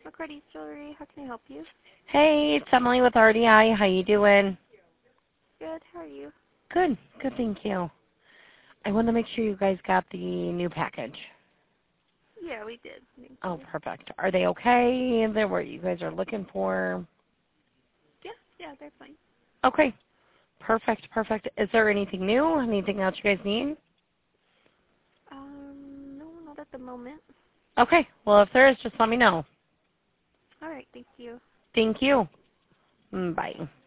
McCarty's Jewelry. How can I help you? Hey, it's Emily with RDI. How you doing? Good. How are you? Good. Good, thank you. I want to make sure you guys got the new package. Yeah, we did. Thank Oh, you. perfect. Are they okay? They're what you guys are looking for? Yeah, they're fine. Okay. Perfect, perfect. Is there anything new? Anything else you guys need? No, not at the moment. Okay. Well, if there is, just let me know. All right. Thank you. Thank you. Bye.